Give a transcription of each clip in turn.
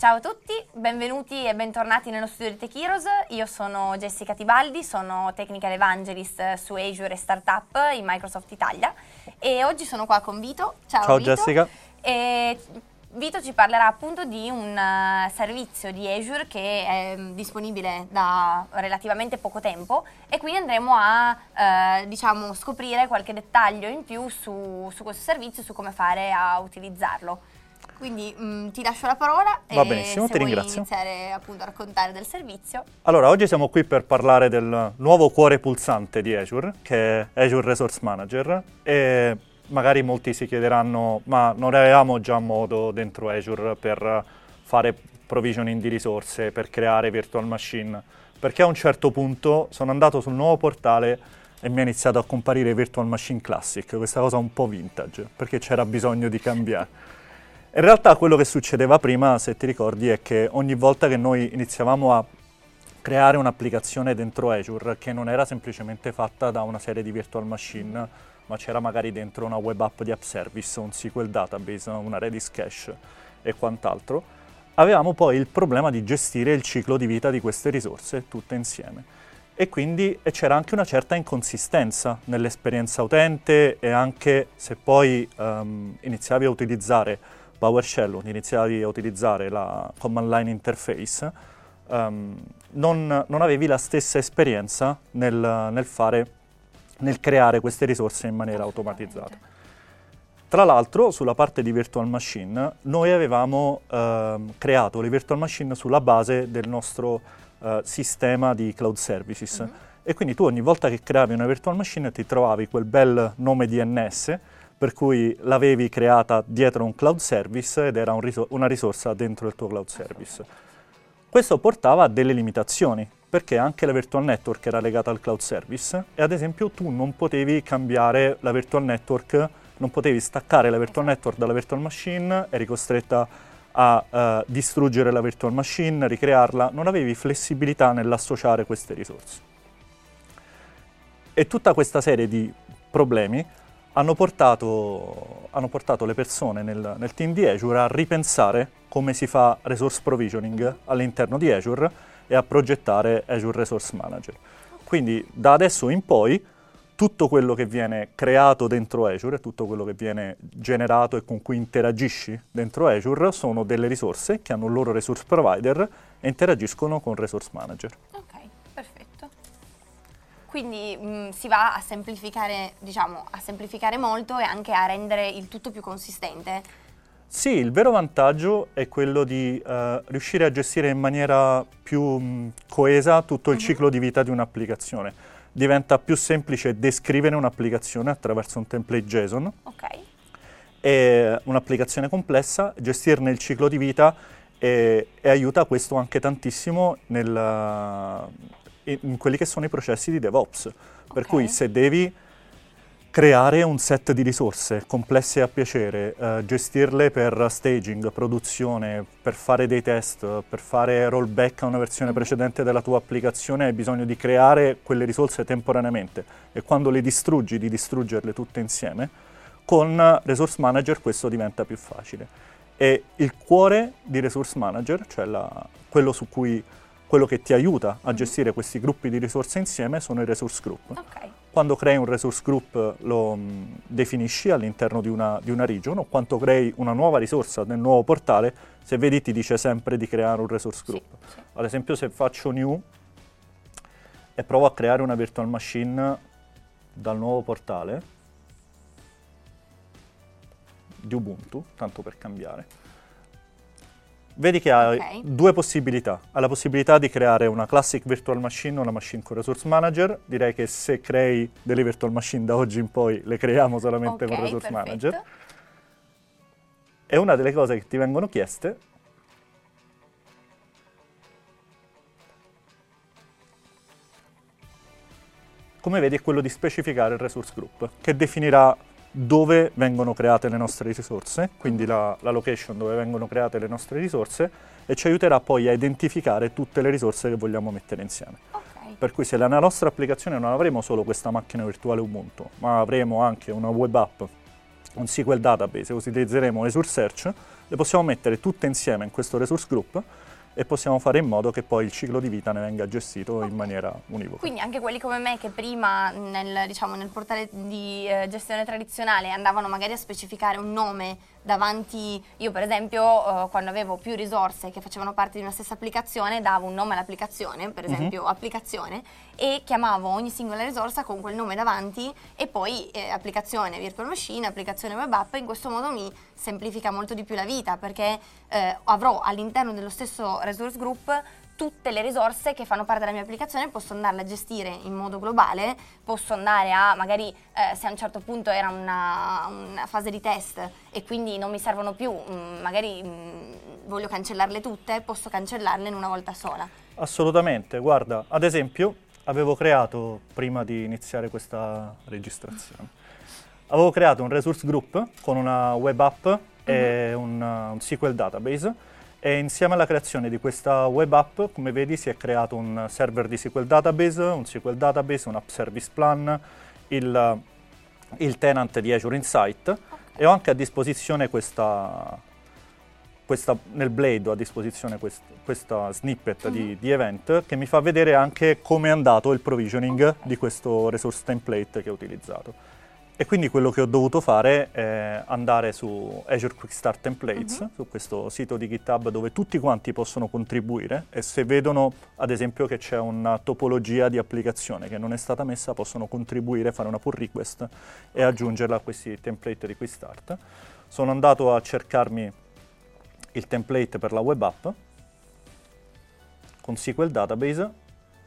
Ciao a tutti, benvenuti e bentornati nello studio di Tech Heroes. Io sono Jessica Tibaldi, sono Technical Evangelist su Azure e Startup in Microsoft Italia e oggi sono qua con Vito. Ciao Vito. Jessica. E Vito ci parlerà appunto di un servizio di Azure che è disponibile da relativamente poco tempo e quindi andremo a diciamo, scoprire qualche dettaglio in più su questo servizio, su come fare a utilizzarlo. Quindi ti lascio la parola. Va benissimo, se ti vuoi ringrazio. iniziare appunto a raccontare del servizio. Allora, oggi siamo qui per parlare del nuovo cuore pulsante di Azure, che è Azure Resource Manager, e magari molti si chiederanno, ma non avevamo già modo dentro Azure per fare provisioning di risorse, per creare virtual machine? Perché a un certo punto sono andato sul nuovo portale e mi è iniziato a comparire Virtual Machine Classic, questa cosa un po' vintage, perché c'era bisogno di cambiare. In realtà quello che succedeva prima, se ti ricordi, è che ogni volta che noi iniziavamo a creare un'applicazione dentro Azure che non era semplicemente fatta da una serie di virtual machine, ma c'era magari dentro una web app di app service, un SQL database, una Redis cache e quant'altro, avevamo poi il problema di gestire il ciclo di vita di queste risorse tutte insieme. E quindi c'era anche una certa inconsistenza nell'esperienza utente e anche se poi iniziavi a utilizzare PowerShell, iniziavi a utilizzare la Command Line Interface, non avevi la stessa esperienza nel creare queste risorse in maniera automatizzata. Tra l'altro, sulla parte di Virtual Machine, noi avevamo creato le Virtual Machine sulla base del nostro sistema di Cloud Services. E quindi tu ogni volta che creavi una Virtual Machine ti trovavi quel bel nome DNS per cui l'avevi creata dietro un cloud service ed era una risorsa dentro il tuo cloud service. Questo portava a delle limitazioni, perché anche la virtual network era legata al cloud service e ad esempio tu non potevi cambiare la virtual network, non potevi staccare la virtual network dalla virtual machine, eri costretta a distruggere la virtual machine, ricrearla, non avevi flessibilità nell'associare queste risorse. E tutta questa serie di problemi hanno portato le persone nel team di Azure a ripensare come si fa resource provisioning all'interno di Azure e a progettare Azure Resource Manager. Quindi da adesso in poi tutto quello che viene creato dentro Azure, tutto quello che viene generato e con cui interagisci dentro Azure sono delle risorse che hanno un loro resource provider e interagiscono con Resource Manager. Quindi si va a semplificare, diciamo, a semplificare molto e anche a rendere il tutto più consistente. Sì, il vero vantaggio è quello di riuscire a gestire in maniera più coesa tutto il ciclo di vita di un'applicazione. Diventa più semplice descrivere un'applicazione attraverso un template JSON. È un'applicazione complessa, gestirne il ciclo di vita e aiuta questo anche tantissimo in quelli che sono i processi di DevOps, per cui se devi creare un set di risorse complesse a piacere, gestirle per staging, produzione, per fare dei test, per fare rollback a una versione precedente della tua applicazione, hai bisogno di creare quelle risorse temporaneamente e quando le distruggi, di distruggerle tutte insieme. Con Resource Manager questo diventa più facile. E il cuore di Resource Manager, cioè quello che ti aiuta a gestire questi gruppi di risorse insieme sono i resource group. Quando crei un resource group lo definisci all'interno di una region o quando crei una nuova risorsa nel nuovo portale, se vedi ti dice sempre di creare un resource group. Sì. Ad esempio se faccio new e provo a creare una virtual machine dal nuovo portale di Ubuntu, tanto per cambiare, vedi che hai due possibilità. Hai la possibilità di creare una classic virtual machine o una machine con resource manager. Direi che se crei delle virtual machine da oggi in poi le creiamo solamente con resource manager. E una delle cose che ti vengono chieste come vedi è quello di specificare il resource group, che definirà dove vengono create le nostre risorse, quindi la location dove vengono create le nostre risorse, e ci aiuterà poi a identificare tutte le risorse che vogliamo mettere insieme. Per cui se nella nostra applicazione non avremo solo questa macchina virtuale Ubuntu, ma avremo anche una web app un SQL database e utilizzeremo Resource Search, le possiamo mettere tutte insieme in questo resource group e possiamo fare in modo che poi il ciclo di vita ne venga gestito in maniera univoca. Quindi anche quelli come me che prima nel portale di gestione tradizionale andavano magari a specificare un nome davanti, io per esempio quando avevo più risorse che facevano parte di una stessa applicazione davo un nome all'applicazione, per esempio applicazione, e chiamavo ogni singola risorsa con quel nome davanti e poi applicazione virtual machine, applicazione web app. In questo modo mi semplifica molto di più la vita perché avrò all'interno dello stesso resource group tutte le risorse che fanno parte della mia applicazione, posso andarle a gestire in modo globale, posso andare a, magari se a un certo punto era una fase di test e quindi non mi servono più, magari voglio cancellarle tutte, posso cancellarle in una volta sola. Assolutamente, guarda, ad esempio avevo creato, prima di iniziare questa registrazione, avevo creato un resource group con una web app e un SQL database. E insieme alla creazione di questa web app, come vedi, si è creato un server di SQL database, un app service plan, il tenant di Azure Insight, e ho anche a disposizione nel Blade ho a disposizione questa snippet di event che mi fa vedere anche come è andato il provisioning di questo resource template che ho utilizzato. E quindi quello che ho dovuto fare è andare su Azure Quick Start Templates, su questo sito di GitHub dove tutti quanti possono contribuire, e se vedono ad esempio che c'è una topologia di applicazione che non è stata messa, possono contribuire, fare una pull request e aggiungerla a questi template di Quick Start. Sono andato a cercarmi il template per la web app con SQL Database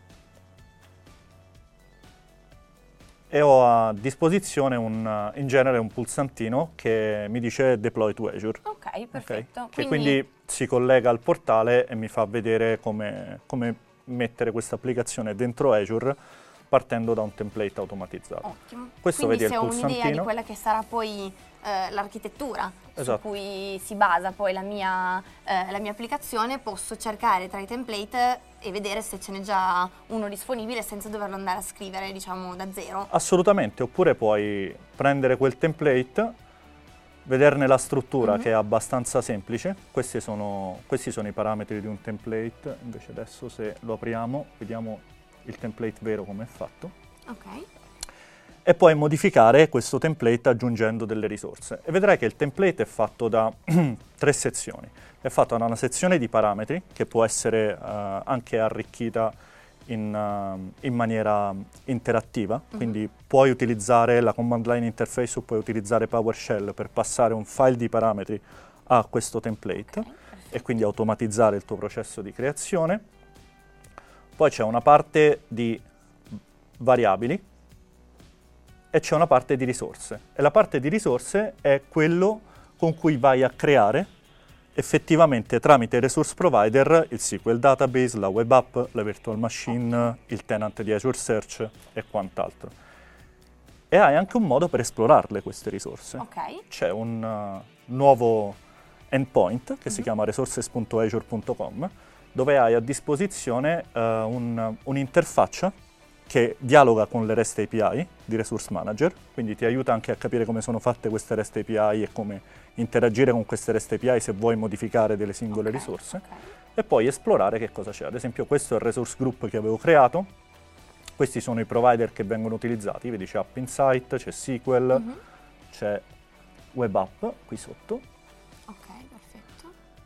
e ho a disposizione in genere un pulsantino che mi dice Deploy to Azure. Ok, perfetto. Okay? Che quindi si collega al portale e mi fa vedere come mettere questa applicazione dentro Azure partendo da un template automatizzato. Ottimo. Questo quindi vedi se il ho pulsantino. un'idea di quella che sarà poi l'architettura Esatto. su cui si basa poi la mia applicazione, posso cercare tra i template e vedere se ce n'è già uno disponibile senza doverlo andare a scrivere, diciamo, da zero. Assolutamente, oppure puoi prendere quel template, vederne la struttura che è abbastanza semplice. Questi sono i parametri di un template, invece adesso se lo apriamo vediamo il template vero come è fatto. Ok. E puoi modificare questo template aggiungendo delle risorse. E vedrai che il template è fatto da 3 sezioni. È fatto da una sezione di parametri, che può essere anche arricchita in maniera interattiva, quindi puoi utilizzare la command line interface o puoi utilizzare PowerShell per passare un file di parametri a questo template e quindi automatizzare il tuo processo di creazione. Poi c'è una parte di variabili e c'è una parte di risorse. E la parte di risorse è quello con cui vai a creare effettivamente tramite il resource provider il SQL database, la web app, la virtual machine, il tenant di Azure Search e quant'altro. E hai anche un modo per esplorarle queste risorse. C'è un nuovo endpoint che si chiama resources.azure.com dove hai a disposizione un'interfaccia che dialoga con le REST API di Resource Manager, quindi ti aiuta anche a capire come sono fatte queste REST API e come interagire con queste REST API se vuoi modificare delle singole risorse, e poi esplorare che cosa c'è. Ad esempio questo è il resource group che avevo creato, questi sono i provider che vengono utilizzati, vedi c'è App Insight, c'è SQL, c'è Web App qui sotto. Ok, perfetto.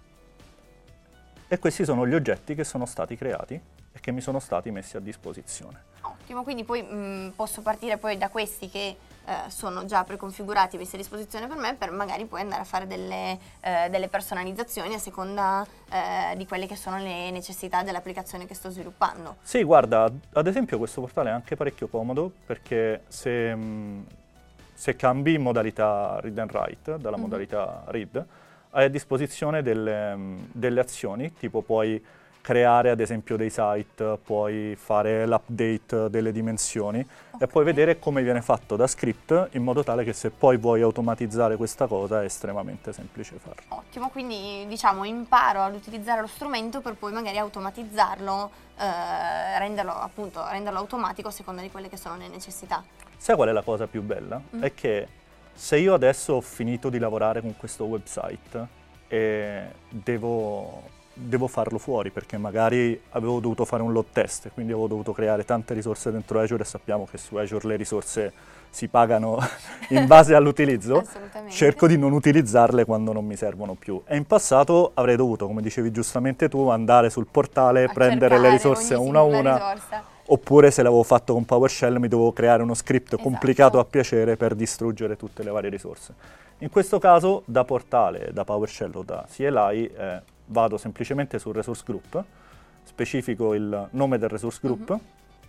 E questi sono gli oggetti che sono stati creati e che mi sono stati messi a disposizione. Ottimo, quindi poi posso partire poi da questi che sono già preconfigurati, messi a disposizione per me, per magari poi andare a fare delle personalizzazioni a seconda di quelle che sono le necessità dell'applicazione che sto sviluppando. Sì, guarda, ad esempio questo portale è anche parecchio comodo perché se cambi modalità read and write dalla modalità read, hai a disposizione delle azioni, tipo puoi creare ad esempio dei site, puoi fare l'update delle dimensioni e puoi vedere come viene fatto da script in modo tale che se poi vuoi automatizzare questa cosa è estremamente semplice farlo. Ottimo, quindi diciamo imparo ad utilizzare lo strumento per poi magari automatizzarlo, renderlo automatico a seconda di quelle che sono le necessità. Sai qual è la cosa più bella? È che Se io adesso ho finito di lavorare con questo website e devo farlo fuori, perché magari avevo dovuto fare un load test, quindi avevo dovuto creare tante risorse dentro Azure e sappiamo che su Azure le risorse si pagano in base all'utilizzo, cerco di non utilizzarle quando non mi servono più. E in passato avrei dovuto, come dicevi giustamente tu, andare sul portale, prendere le risorse una a una, oppure se l'avevo fatto con PowerShell mi dovevo creare uno script complicato a piacere per distruggere tutte le varie risorse. In questo caso da portale, da PowerShell o da CLI vado semplicemente sul resource group, specifico il nome del resource group,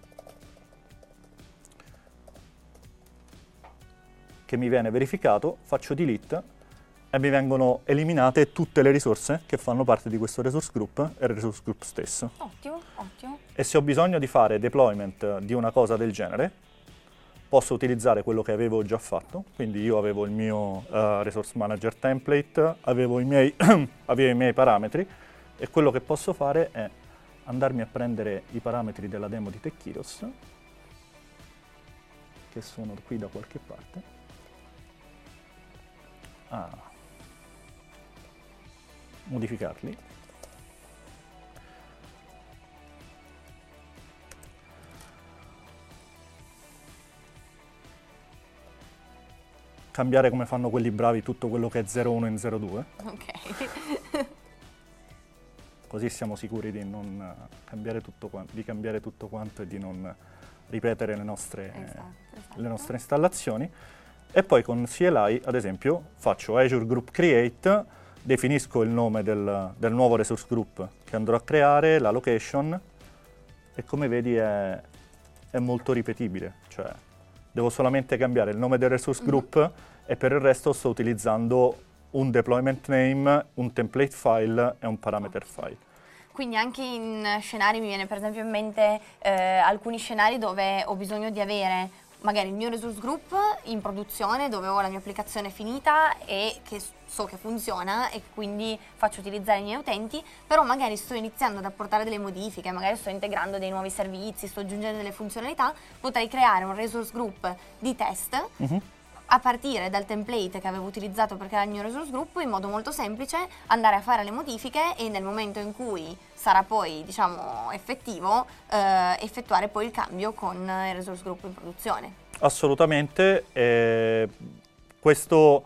che mi viene verificato, faccio delete e mi vengono eliminate tutte le risorse che fanno parte di questo resource group e il resource group stesso. Ottimo, ottimo. E se ho bisogno di fare deployment di una cosa del genere, posso utilizzare quello che avevo già fatto, quindi io avevo il mio resource manager template, avevo i miei parametri, e quello che posso fare è andarmi a prendere i parametri della demo di Techiros, che sono qui da qualche parte. Modificarli. Cambiare come fanno quelli bravi tutto quello che è 01 in 02. Ok. Così siamo sicuri di non cambiare tutto quanto e di non ripetere le nostre installazioni. E poi con CLI, ad esempio, faccio Azure Group Create, definisco il nome del nuovo resource group che andrò a creare, la location, e come vedi è molto ripetibile, cioè devo solamente cambiare il nome del resource group e per il resto sto utilizzando un deployment name, un template file e un parameter file. Quindi anche in scenari, mi viene per esempio in mente alcuni scenari dove ho bisogno di avere magari il mio resource group in produzione, dove ho la mia applicazione finita e che so che funziona e quindi faccio utilizzare i miei utenti, però magari sto iniziando ad apportare delle modifiche, magari sto integrando dei nuovi servizi, sto aggiungendo delle funzionalità, potrei creare un resource group di test a partire dal template che avevo utilizzato per creare il mio resource group, in modo molto semplice andare a fare le modifiche e nel momento in cui sarà poi, diciamo, effettivo, effettuare poi il cambio con il resource group in produzione. Assolutamente, questo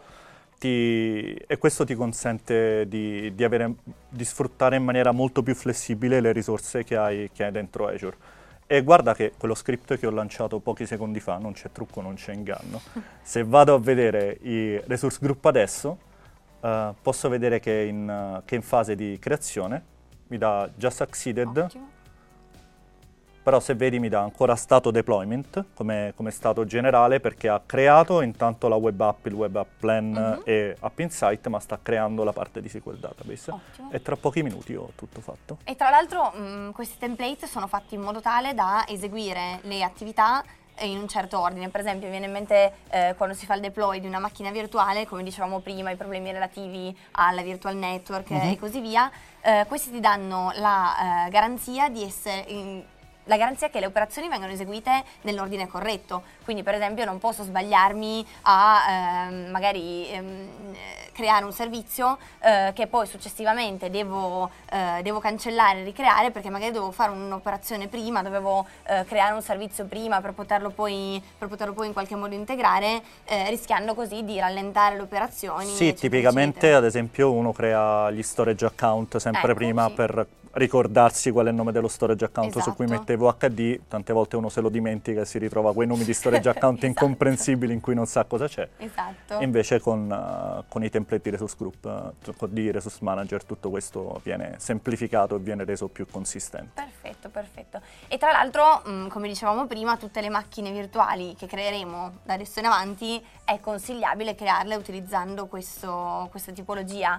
ti consente di sfruttare in maniera molto più flessibile le risorse che hai dentro Azure. E guarda che quello script che ho lanciato pochi secondi fa, non c'è trucco, non c'è inganno. Se vado a vedere i resource group adesso, posso vedere che è in fase di creazione, mi dà già succeeded. Ottimo. Però se vedi mi dà ancora stato deployment come stato generale, perché ha creato intanto la web app, il web app plan e App Insight, ma sta creando la parte di SQL Database. Ottimo. E tra pochi minuti ho tutto fatto. E tra l'altro questi template sono fatti in modo tale da eseguire le attività in un certo ordine. Per esempio mi viene in mente quando si fa il deploy di una macchina virtuale, come dicevamo prima, i problemi relativi alla virtual network e così via, questi ti danno la garanzia di essere la garanzia che le operazioni vengano eseguite nell'ordine corretto. Quindi per esempio non posso sbagliarmi a magari creare un servizio che poi successivamente devo cancellare e ricreare, perché magari dovevo fare un'operazione prima, dovevo creare un servizio prima per poterlo poi in qualche modo integrare, rischiando così di rallentare le operazioni. Sì, eccetera, tipicamente eccetera. Ad esempio uno crea gli storage account sempre prima sì. per ricordarsi qual è il nome dello storage account su cui Esatto. mettevo HD, tante volte uno se lo dimentica e si ritrova quei nomi di storage account incomprensibili in cui non sa cosa c'è. Esatto. E invece con i template di resource group, di resource manager, tutto questo viene semplificato e viene reso più consistente. Perfetto, perfetto. E tra l'altro, come dicevamo prima, tutte le macchine virtuali che creeremo da adesso in avanti è consigliabile crearle utilizzando questa tipologia,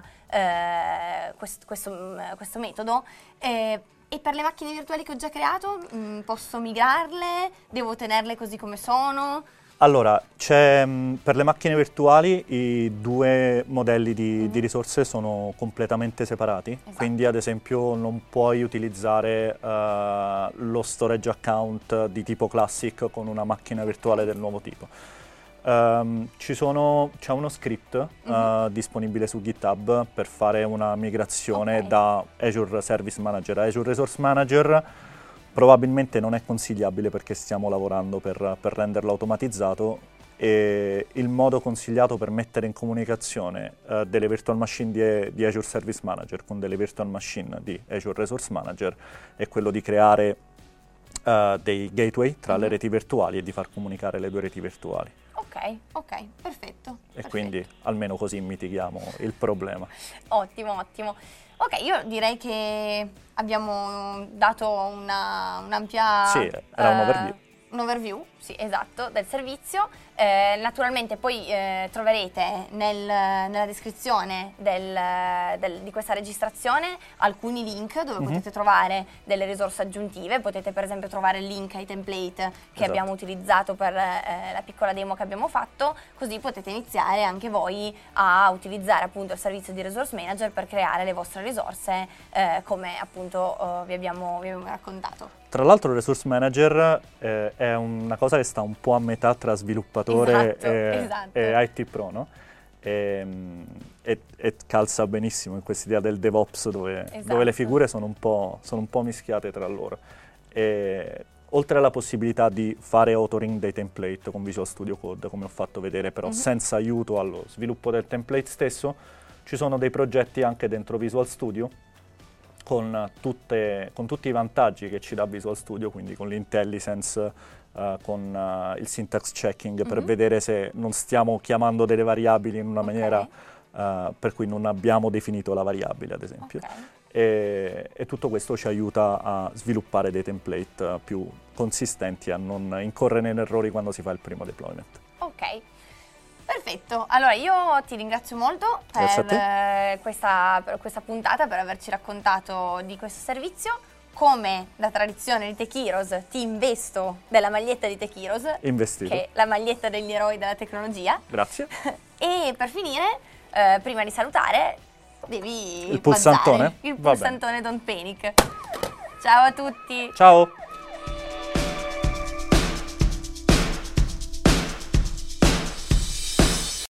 questo metodo. E per le macchine virtuali che ho già creato, posso migrarle? Devo tenerle così come sono? Allora, per le macchine virtuali i due modelli di risorse sono completamente separati, Esatto. Quindi ad esempio non puoi utilizzare lo storage account di tipo classic con una macchina virtuale del nuovo tipo. C'è uno script disponibile su GitHub per fare una migrazione da Azure Service Manager a Azure Resource Manager. Probabilmente non è consigliabile perché stiamo lavorando per renderlo automatizzato, e il modo consigliato per mettere in comunicazione delle virtual machine di Azure Service Manager con delle virtual machine di Azure Resource Manager è quello di creare dei gateway tra le reti virtuali e di far comunicare le due reti virtuali. Ok, perfetto. E quindi almeno così mitighiamo il problema. Ottimo. Ok, io direi che abbiamo dato un'ampia... Sì, era un overview. Un overview, sì, esatto, del servizio. Naturalmente poi troverete nella descrizione di questa registrazione alcuni link dove potete trovare delle risorse aggiuntive. Potete per esempio trovare il link ai template che abbiamo utilizzato per la piccola demo che abbiamo fatto, così potete iniziare anche voi a utilizzare appunto il servizio di Resource Manager per creare le vostre risorse come appunto vi abbiamo raccontato. Tra l'altro il Resource Manager è una cosa che sta un po' a metà tra sviluppatore e IT Pro, no? E calza benissimo in quest'idea del DevOps dove le figure sono un po' mischiate tra loro. E, oltre alla possibilità di fare authoring dei template con Visual Studio Code, come ho fatto vedere, però senza aiuto allo sviluppo del template stesso, ci sono dei progetti anche dentro Visual Studio con tutti i vantaggi che ci dà Visual Studio, quindi con l'IntelliSense, con il syntax checking per vedere se non stiamo chiamando delle variabili in una maniera per cui non abbiamo definito la variabile, ad esempio. E tutto questo ci aiuta a sviluppare dei template più consistenti, a non incorrere in errori quando si fa il primo deployment. Ok. Perfetto, allora io ti ringrazio molto per questa puntata, per averci raccontato di questo servizio. Come da tradizione di Tech Heroes ti investo della maglietta di Tech Heroes, Investito. che è la maglietta degli eroi della tecnologia. Grazie. E per finire, prima di salutare, devi il pulsantone? Il pulsantone Don't Panic. Ciao a tutti! Ciao!